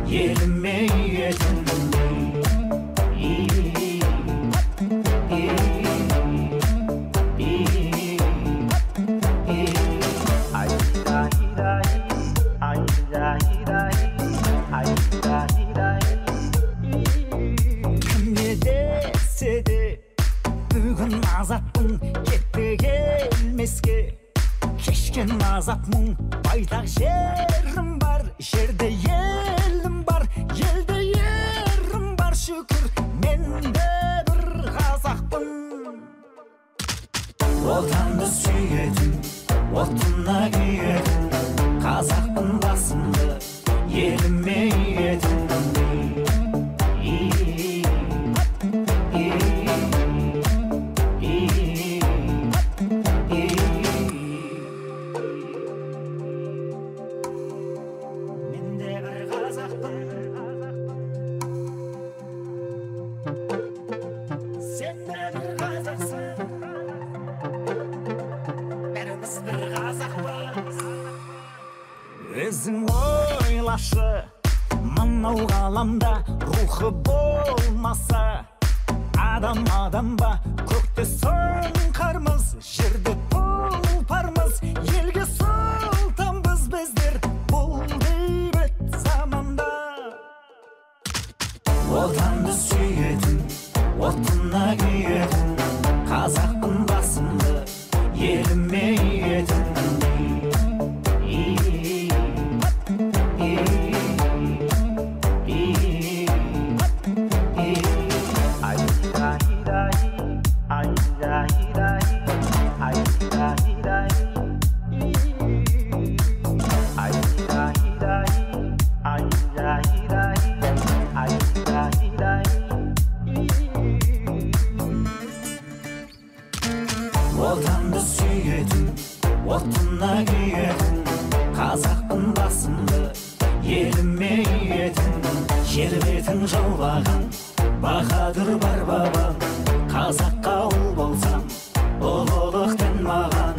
еліме етім. Бүгін азаттың кетті келмеске, кешкен азап мұң байтақ жерім бар, жерде елім бар, елде ерім бар, шүкір мен де бір қазақпын. Отанды сүйетін, отына күйетін, қазақпын басымды еліме етім. Өзің ойлашы, мынау ғаламда рухы болмаса, адам ба, көкте сұңқармыз, жерде тұлпармыз, елге сұлтанбыз біздер бұл бейбіт заманда. Отанды сүйетін, отына күйетін, қазақпын басымды еліме етім. Отанды сүйетін, отына күйетін, қазақпын басымды еліме етім. Жер бетін жаулаған баһадүр бар бабам, қазаққа ұл болсам ұлылықтың маған.